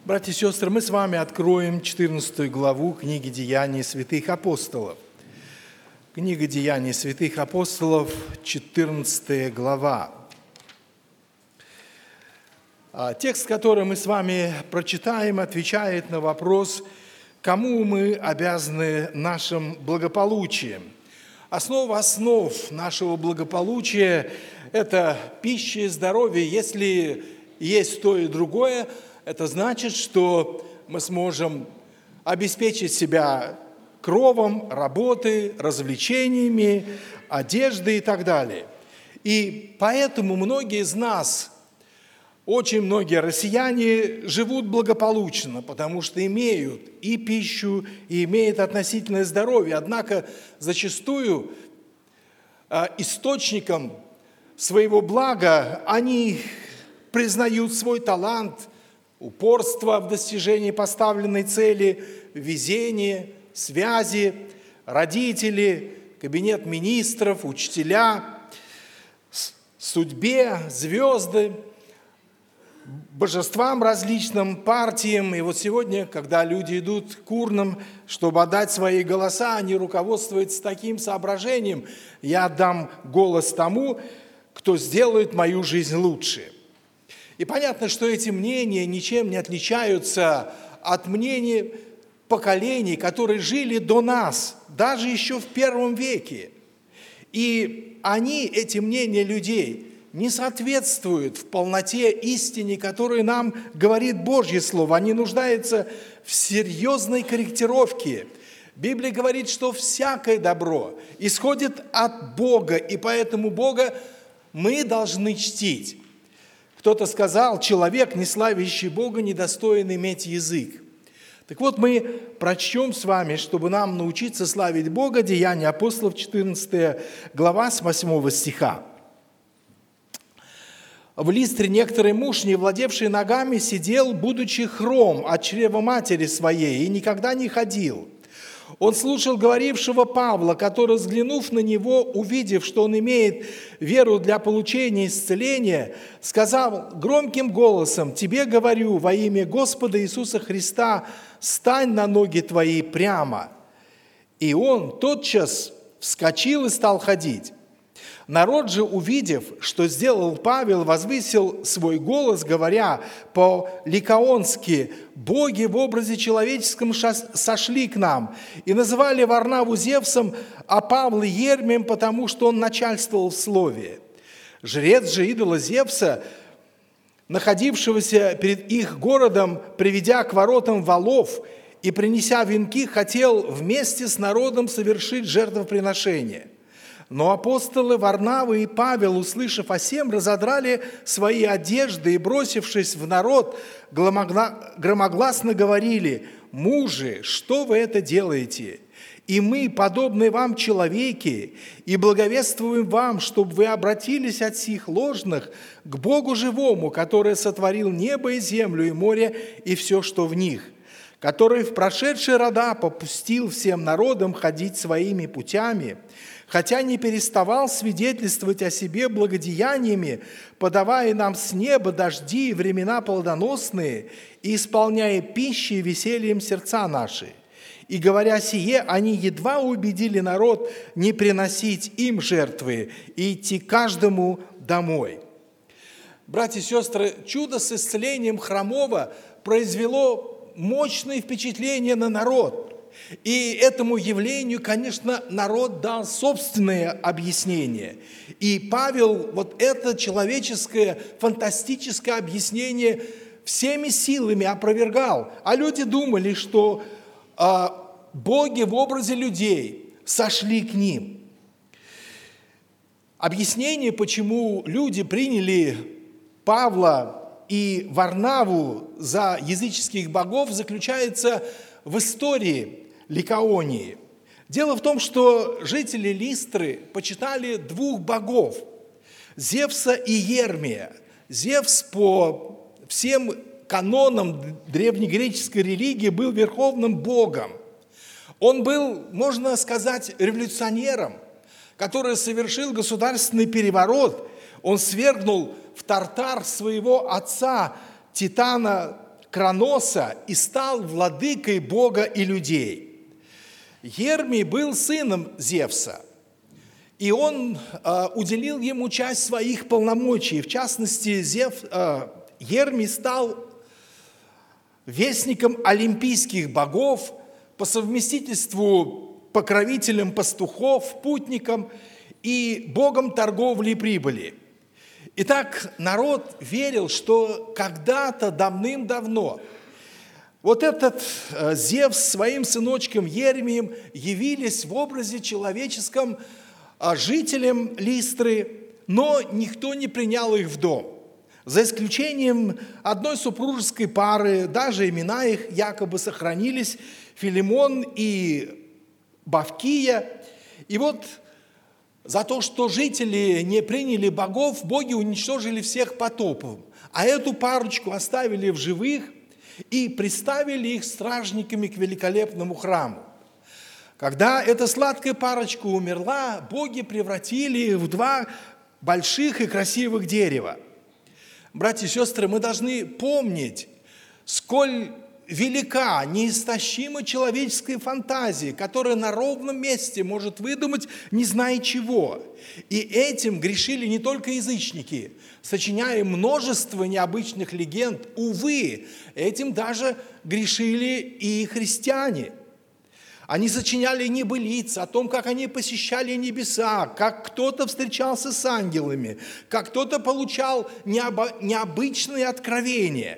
Братья и сестры, мы с вами откроем 14 главу книги «Деяний святых апостолов». Книга «Деяний святых апостолов», 14 глава. Текст, который мы с вами прочитаем, отвечает на вопрос, кому мы обязаны нашим благополучием. Основа основ нашего благополучия – это пища и здоровье. Если есть то и другое, это значит, что мы сможем обеспечить себя кровом, работой, развлечениями, одеждой и так далее. И поэтому многие из нас, очень многие россияне живут благополучно, потому что имеют и пищу, и имеют относительное здоровье. Однако зачастую источником своего блага они признают свой талант, упорство в достижении поставленной цели, везение, связи, родители, кабинет министров, учителя, судьбе, звезды, божествам различным, партиям. И вот сегодня, когда люди идут к урнам, чтобы отдать свои голоса, они руководствуются таким соображением: я отдам голос тому, кто сделает мою жизнь лучше. И понятно, что эти мнения ничем не отличаются от мнений поколений, которые жили до нас, даже еще в первом веке. И они, эти мнения людей, не соответствуют в полноте истине, которую нам говорит Божье Слово. Они нуждаются в серьезной корректировке. Библия говорит, что всякое добро исходит от Бога, и поэтому Бога мы должны чтить. Кто-то сказал: человек, не славящий Бога, недостоин иметь язык. Так вот, мы прочтем с вами, чтобы нам научиться славить Бога, Деяния апостолов, 14 глава, с 8 стиха. В Листре некоторый муж, не владевший ногами, сидел, будучи хром от чрева матери своей, и никогда не ходил. Он слушал говорившего Павла, который, взглянув на него, увидев, что он имеет веру для получения исцеления, сказал громким голосом: «Тебе говорю во имя Господа Иисуса Христа, стань на ноги твои прямо». И он тотчас вскочил и стал ходить. Народ же, увидев, что сделал Павел, возвысил свой голос, говоря по-ликаонски: «Боги в образе человеческом сошли к нам», и называли Варнаву Зевсом, а Павла Ермием, потому что он начальствовал в слове. Жрец же идола Зевса, находившегося перед их городом, приведя к воротам волов и принеся венки, хотел вместе с народом совершить жертвоприношение. Но апостолы Варнава и Павел, услышав о сем, разодрали свои одежды и, бросившись в народ, громогласно говорили: «Мужи, что вы это делаете? И мы, подобные вам человеки, и благовествуем вам, чтобы вы обратились от сих ложных к Богу живому, который сотворил небо и землю, и море, и все, что в них, который в прошедшие рода попустил всем народам ходить своими путями, хотя не переставал свидетельствовать о себе благодеяниями, подавая нам с неба дожди и времена плодоносные, и исполняя пищей и весельем сердца наши. И говоря сие, они едва убедили народ не приносить им жертвы и идти каждому домой». Братья и сестры, чудо с исцелением хромого произвело мощное впечатление на народ. И этому явлению, конечно, народ дал собственное объяснение. И Павел вот это человеческое, фантастическое объяснение всеми силами опровергал. А люди думали, что боги в образе людей сошли к ним. Объяснение, почему люди приняли Павла и Варнаву за языческих богов, заключается в истории Ликаонии. Дело в том, что жители Листры почитали двух богов – Зевса и Ермия. Зевс по всем канонам древнегреческой религии был верховным богом. Он был, можно сказать, революционером, который совершил государственный переворот. Он свергнул в Тартар своего отца Титана Кроноса и стал владыкой Бога и людей. Гермий был сыном Зевса, и он уделил ему часть своих полномочий. В частности, Гермий стал вестником олимпийских богов, по совместительству покровителем пастухов, путником и богом торговли и прибыли. Итак, народ верил, что когда-то давным-давно вот этот Зевс своим сыночком Ермием явились в образе человеческом жителям Листры, но никто не принял их в дом. За исключением одной супружеской пары, даже имена их якобы сохранились, Филимон и Бавкия. И вот за то, что жители не приняли богов, боги уничтожили всех потопом. А эту парочку оставили в живых и приставили их стражниками к великолепному храму. Когда эта сладкая парочка умерла, боги превратили их в два больших и красивых дерева. Братья и сестры, мы должны помнить, сколь велика, неистощима человеческая фантазия, которая на ровном месте может выдумать не зная чего. И этим грешили не только язычники, сочиняя множество необычных легенд. Увы, этим даже грешили и христиане. Они сочиняли небылицы о том, как они посещали небеса, как кто-то встречался с ангелами, как кто-то получал необычные откровения.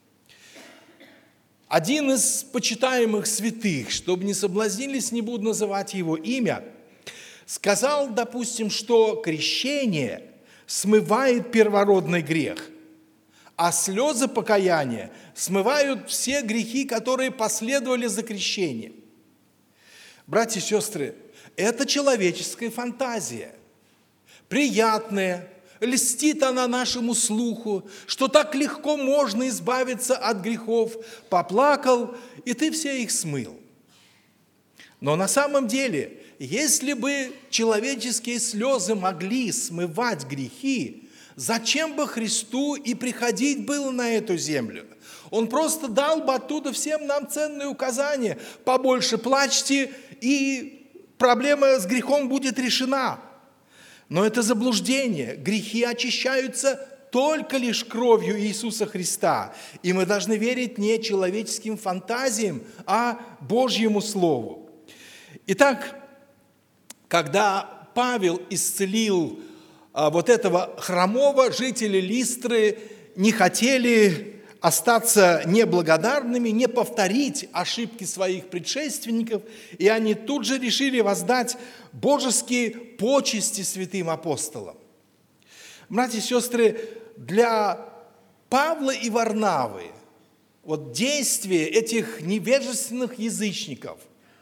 Один из почитаемых святых, чтобы не соблазнились, не буду называть его имя, сказал, допустим, что крещение смывает первородный грех, а слезы покаяния смывают все грехи, которые последовали за крещением. Братья и сестры, это человеческая фантазия, приятная, льстит она нашему слуху, что так легко можно избавиться от грехов. Поплакал, и ты все их смыл. Но на самом деле, если бы человеческие слезы могли смывать грехи, зачем бы Христу и приходить было на эту землю? Он просто дал бы оттуда всем нам ценные указания. Побольше плачьте, и проблема с грехом будет решена. Но это заблуждение. Грехи очищаются только лишь кровью Иисуса Христа. И мы должны верить не человеческим фантазиям, а Божьему Слову. Итак, когда Павел исцелил вот этого хромого, жители Листры не хотели остаться неблагодарными, не повторить ошибки своих предшественников, и они тут же решили воздать божеские почести святым апостолам. Братья и сестры, для Павла и Варнавы вот действия этих невежественных язычников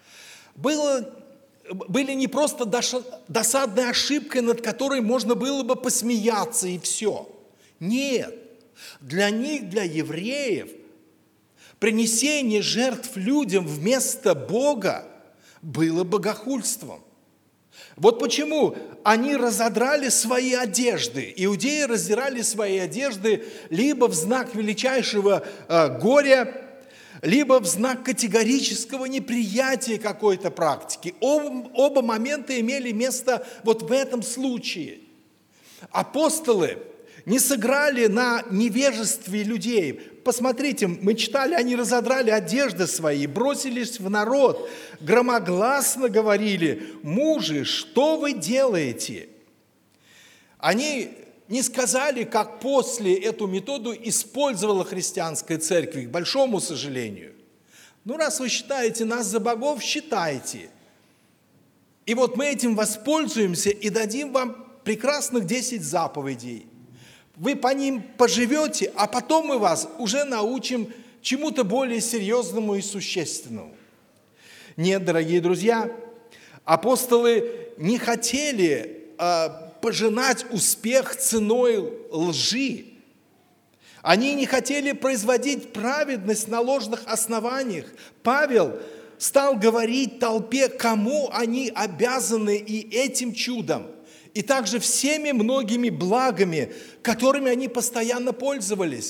были не просто досадной ошибкой, над которой можно было бы посмеяться и все. Нет. Для них, для евреев, принесение жертв людям вместо Бога было богохульством. Вот почему они разодрали свои одежды. Иудеи раздирали свои одежды либо в знак величайшего горя, либо в знак категорического неприятия какой-то практики. Оба момента имели место вот в этом случае. Апостолы не сыграли на невежестве людей. Посмотрите, мы читали, они разодрали одежды свои, бросились в народ, громогласно говорили: «Мужи, что вы делаете?» Они не сказали, как после эту методу использовала христианская церковь, к большому сожалению. Ну, раз вы считаете нас за богов, считайте. И вот мы этим воспользуемся и дадим вам прекрасных 10 заповедей. Вы по ним поживете, а потом мы вас уже научим чему-то более серьезному и существенному. Нет, дорогие друзья, апостолы не хотели пожинать успех ценой лжи. Они не хотели производить праведность на ложных основаниях. Павел стал говорить толпе, кому они обязаны и этим чудом, и также всеми многими благами, которыми они постоянно пользовались.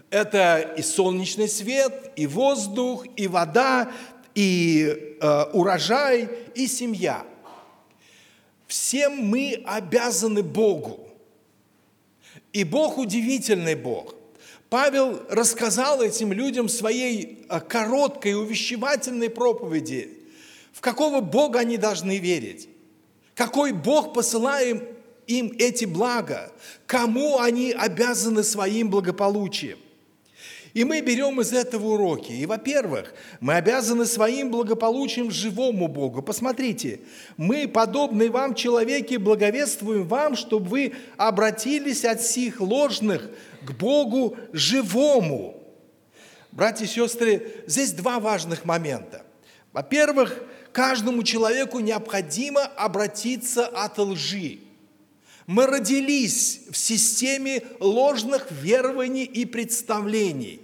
Это и солнечный свет, и воздух, и вода, и урожай, и семья. Всем мы обязаны Богу. И Бог удивительный Бог. Павел рассказал этим людям в своей короткой увещевательной проповеди, в какого Бога они должны верить, какой Бог посылает им эти блага, кому они обязаны своим благополучием. И мы берем из этого уроки. И, во-первых, мы обязаны своим благополучием живому Богу. Посмотрите, мы, подобные вам человеки, благовествуем вам, чтобы вы обратились от сих ложных к Богу живому. Братья и сестры, здесь два важных момента. Во-первых, каждому человеку необходимо обратиться от лжи. Мы родились в системе ложных верований и представлений.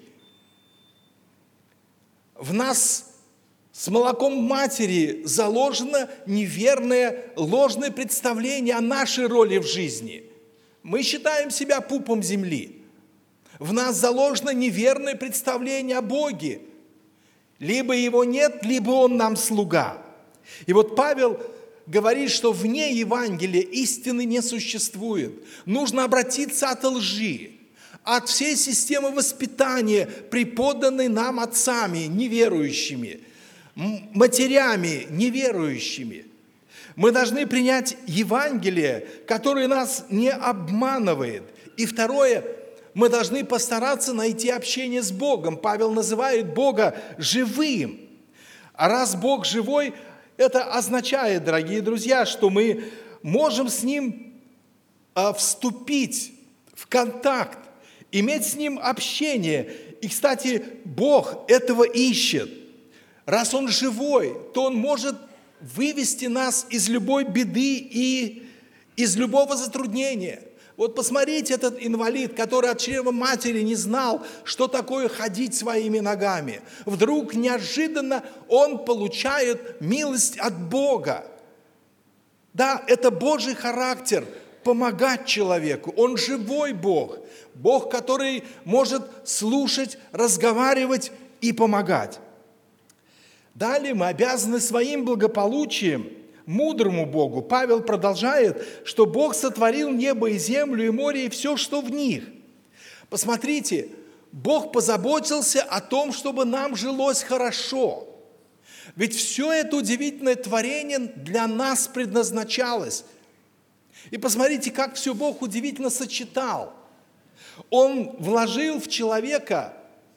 В нас с молоком матери заложено неверное, ложное представление о нашей роли в жизни. Мы считаем себя пупом земли. В нас заложено неверное представление о Боге. Либо его нет, либо он нам слуга. И вот Павел говорит, что вне Евангелия истины не существует. Нужно обратиться от лжи, от всей системы воспитания, преподанной нам отцами неверующими, матерями неверующими. Мы должны принять Евангелие, которое нас не обманывает. И второе, мы должны постараться найти общение с Богом. Павел называет Бога живым. А раз Бог живой, это означает, дорогие друзья, что мы можем с Ним вступить в контакт, иметь с Ним общение. И, кстати, Бог этого ищет. Раз Он живой, то Он может вывести нас из любой беды и из любого затруднения. Вот посмотрите, этот инвалид, который от чрева матери не знал, что такое ходить своими ногами. Вдруг неожиданно он получает милость от Бога. Да, это Божий характер – помогать человеку. Он живой Бог. Бог, который может слушать, разговаривать и помогать. Далее мы обязаны своим благополучием мудрому Богу. Павел продолжает, что Бог сотворил небо и землю, и море, и все, что в них. Посмотрите, Бог позаботился о том, чтобы нам жилось хорошо. Ведь все это удивительное творение для нас предназначалось. И посмотрите, как все Бог удивительно сочетал. Он вложил в человека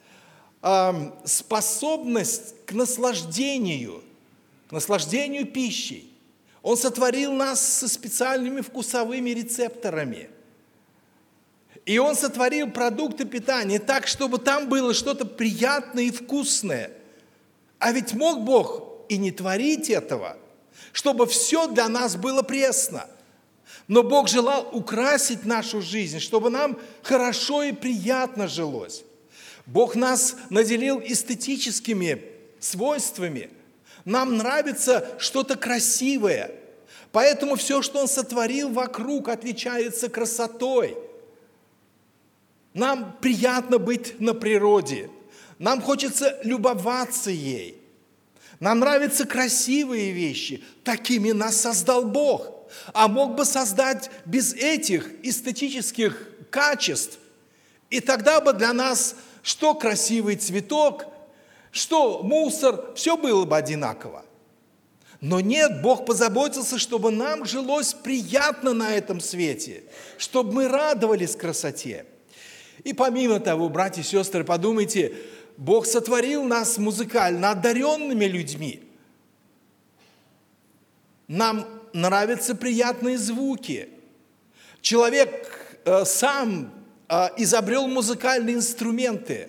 способность к наслаждению пищей. Он сотворил нас со специальными вкусовыми рецепторами. И Он сотворил продукты питания так, чтобы там было что-то приятное и вкусное. А ведь мог Бог и не творить этого, чтобы все для нас было пресно. Но Бог желал украсить нашу жизнь, чтобы нам хорошо и приятно жилось. Бог нас наделил эстетическими свойствами. Нам нравится что-то красивое. Поэтому все, что Он сотворил вокруг, отличается красотой. Нам приятно быть на природе. Нам хочется любоваться ей. Нам нравятся красивые вещи. Такими нас создал Бог. А мог бы создать без этих эстетических качеств. И тогда бы для нас что красивый цветок, что мусор, все было бы одинаково. Но нет, Бог позаботился, чтобы нам жилось приятно на этом свете, чтобы мы радовались красоте. И помимо того, братья и сестры, подумайте, Бог сотворил нас музыкально одаренными людьми. Нам нравятся приятные звуки. Человек сам изобрел музыкальные инструменты,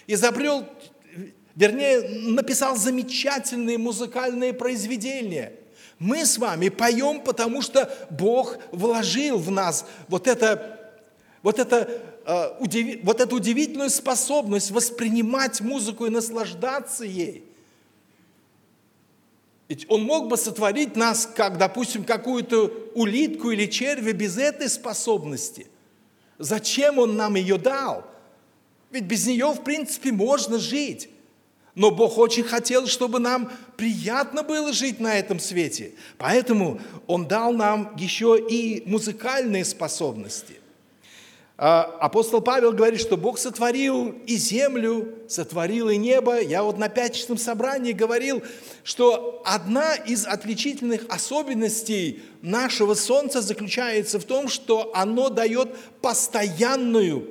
написал замечательные музыкальные произведения. Мы с вами поем, потому что Бог вложил в нас вот эту удивительную способность воспринимать музыку и наслаждаться ей. Ведь Он мог бы сотворить нас, как, допустим, какую-то улитку или червя без этой способности. Зачем Он нам ее дал? Ведь без нее, в принципе, можно жить. Но Бог очень хотел, чтобы нам приятно было жить на этом свете. Поэтому Он дал нам еще и музыкальные способности. Апостол Павел говорит, что Бог сотворил и землю, сотворил и небо. Я вот на пятничном собрании говорил, что одна из отличительных особенностей нашего Солнца заключается в том, что оно дает постоянную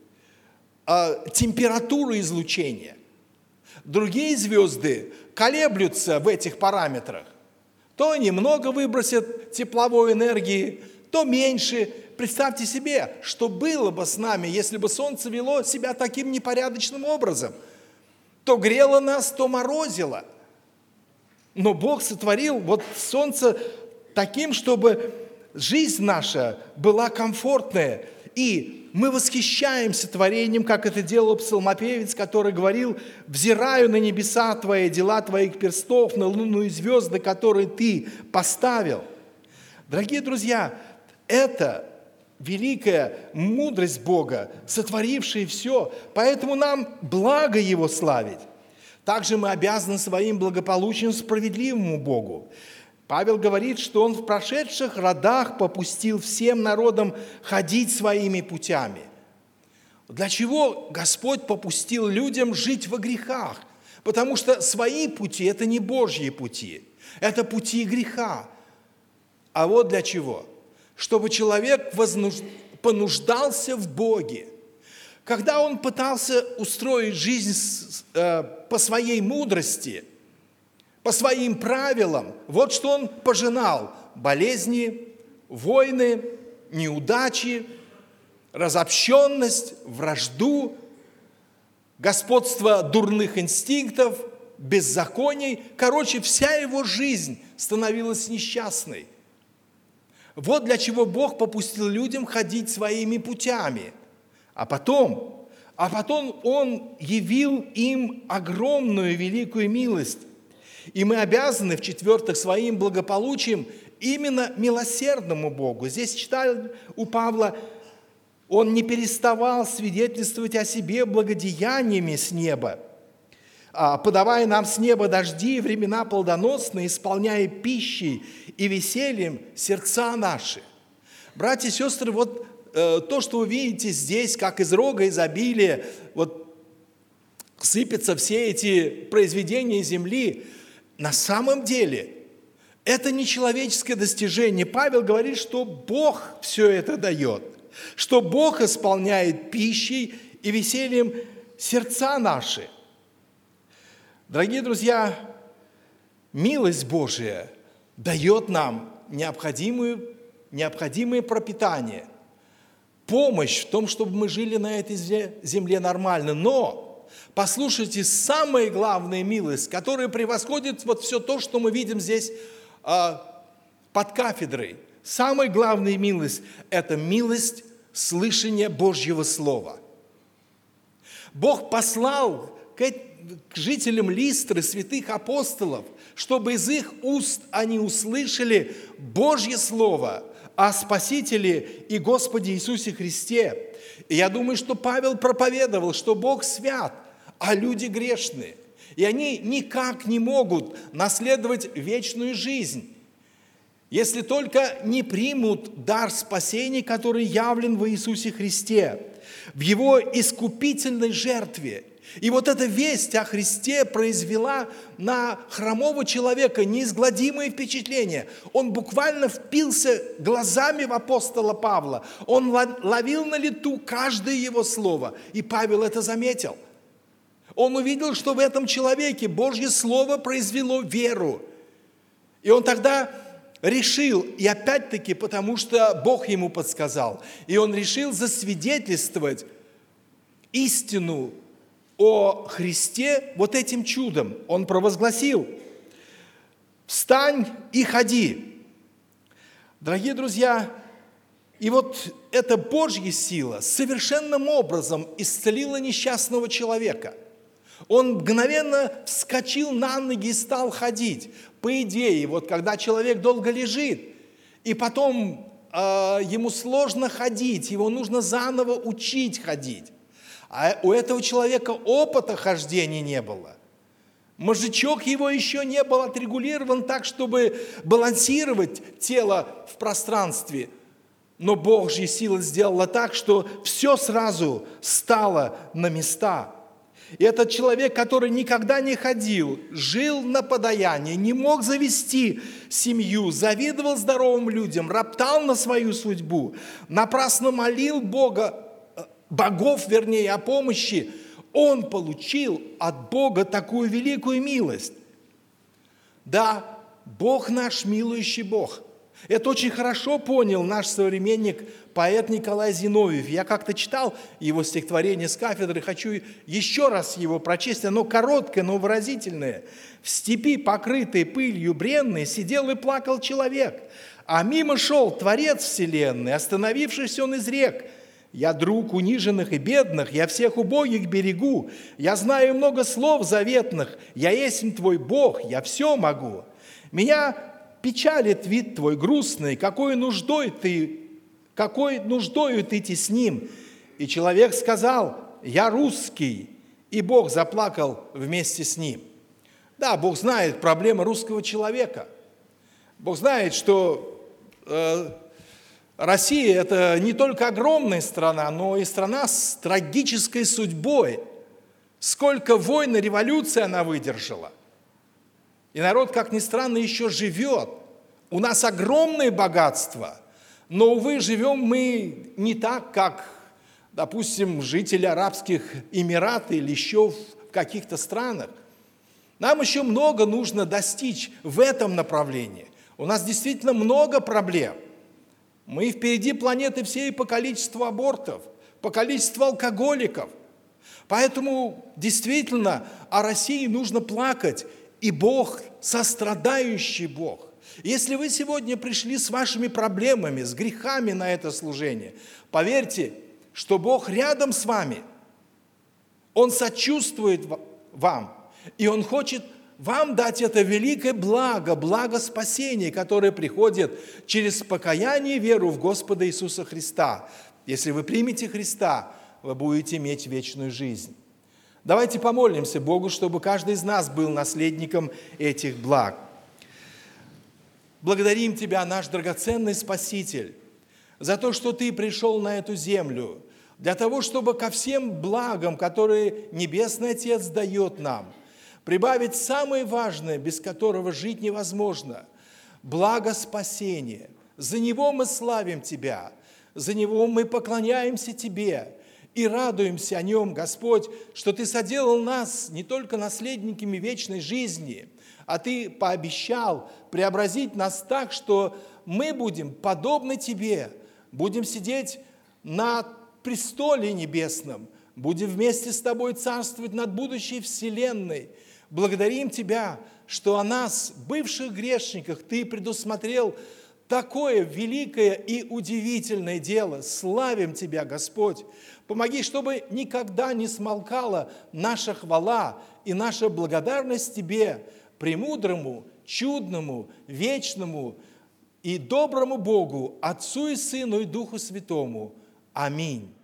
температуру излучения. Другие звезды колеблются в этих параметрах. То немного выбросят тепловой энергии, то меньше. Представьте себе, что было бы с нами, если бы Солнце вело себя таким непорядочным образом. То грело нас, то морозило. Но Бог сотворил вот Солнце таким, чтобы жизнь наша была комфортная. И мы восхищаемся творением, как это делал псалмопевец, который говорил: «Взираю на небеса Твои, дела Твоих перстов, на луну и звезды, которые Ты поставил». Дорогие друзья, это великая мудрость Бога, сотворившая все, поэтому нам благо Его славить. Также мы обязаны своим благополучием справедливому Богу. Павел говорит, что он в прошедших родах попустил всем народам ходить своими путями. Для чего Господь попустил людям жить во грехах? Потому что свои пути – это не Божьи пути, это пути греха. А вот для чего? Чтобы человек понуждался в Боге. Когда он пытался устроить жизнь по своей мудрости, по своим правилам, вот что он пожинал: болезни, войны, неудачи, разобщенность, вражду, господство дурных инстинктов, беззаконий. Короче, вся его жизнь становилась несчастной. Вот для чего Бог попустил людям ходить своими путями. А потом Он явил им огромную великую милость. И мы обязаны, в-четвертых, своим благополучием именно милосердному Богу. Здесь читали у Павла: он не переставал свидетельствовать о себе благодеяниями с неба, подавая нам с неба дожди и времена плодоносные, исполняя пищей и весельем сердца наши. Братья и сестры, вот то, что вы видите здесь, как из рога изобилия, вот сыпятся все эти произведения земли, на самом деле это не человеческое достижение. Павел говорит, что Бог все это дает, что Бог исполняет пищей и весельем сердца наши. Дорогие друзья, милость Божия дает нам необходимое пропитание, помощь в том, чтобы мы жили на этой земле нормально. Но послушайте, самая главная милость, которая превосходит вот все то, что мы видим здесь под кафедрой, самая главная милость – это милость слышания Божьего Слова. Бог послал к жителям Листры святых апостолов, чтобы из их уст они услышали Божье Слово о Спасителе и Господе Иисусе Христе. И я думаю, что Павел проповедовал, что Бог свят, а люди грешные. И они никак не могут наследовать вечную жизнь, если только не примут дар спасения, который явлен во Иисусе Христе, в Его искупительной жертве. И вот эта весть о Христе произвела на хромого человека неизгладимое впечатление. Он буквально впился глазами в апостола Павла. Он ловил на лету каждое его слово. И Павел это заметил. Он увидел, что в этом человеке Божье Слово произвело веру. И он тогда решил, и опять-таки потому, что Бог ему подсказал, и он решил засвидетельствовать истину о Христе вот этим чудом. Он провозгласил: «Встань и ходи». Дорогие друзья, и вот эта Божья сила совершенным образом исцелила несчастного человека. Он мгновенно вскочил на ноги и стал ходить. По идее, вот когда человек долго лежит, и потом ему сложно ходить, его нужно заново учить ходить. А у этого человека опыта хождения не было. Мозжечок его еще не был отрегулирован так, чтобы балансировать тело в пространстве. Но Божья сила сделала так, что все сразу стало на места. И этот человек, который никогда не ходил, жил на подаянии, не мог завести семью, завидовал здоровым людям, роптал на свою судьбу, напрасно молил богов, о помощи, он получил от Бога такую великую милость. Да, Бог наш милующий Бог. Это очень хорошо понял наш современник, поэт Николай Зиновьев. Я как-то читал его стихотворение с кафедры, хочу еще раз его прочесть. Оно короткое, но выразительное. «В степи, покрытой пылью бренной, сидел и плакал человек, а мимо шел Творец вселенной, остановившись он изрек: я друг униженных и бедных, я всех убогих берегу, я знаю много слов заветных, я есть твой Бог, я все могу. Меня печалит вид твой грустный, какой нуждою ты тесним». И человек сказал: я русский, и Бог заплакал вместе с ним. Да, Бог знает проблемы русского человека. Бог знает, что Россия – это не только огромная страна, но и страна с трагической судьбой. Сколько войн и революций она выдержала. И народ, как ни странно, еще живет. У нас огромное богатство, но, увы, живем мы не так, как, допустим, жители Арабских Эмиратов или еще в каких-то странах. Нам еще много нужно достичь в этом направлении. У нас действительно много проблем. Мы впереди планеты всей по количеству абортов, по количеству алкоголиков. Поэтому действительно о России нужно плакать. И Бог, сострадающий Бог. Если вы сегодня пришли с вашими проблемами, с грехами на это служение, поверьте, что Бог рядом с вами. Он сочувствует вам. И Он хочет вам дать это великое благо спасения, которое приходит через покаяние и веру в Господа Иисуса Христа. Если вы примете Христа, вы будете иметь вечную жизнь. Давайте помолимся Богу, чтобы каждый из нас был наследником этих благ. Благодарим Тебя, наш драгоценный Спаситель, за то, что Ты пришел на эту землю, для того, чтобы ко всем благам, которые Небесный Отец дает нам, прибавить самое важное, без которого жить невозможно – благо спасения. За него мы славим Тебя, за него мы поклоняемся Тебе и радуемся о нем, Господь, что Ты соделал нас не только наследниками вечной жизни, а Ты пообещал преобразить нас так, что мы будем подобны Тебе, будем сидеть на престоле небесном, будем вместе с Тобой царствовать над будущей вселенной. Благодарим Тебя, что о нас, бывших грешниках, Ты предусмотрел такое великое и удивительное дело. Славим Тебя, Господь. Помоги, чтобы никогда не смолкала наша хвала и наша благодарность Тебе, премудрому, чудному, вечному и доброму Богу, Отцу и Сыну и Духу Святому. Аминь.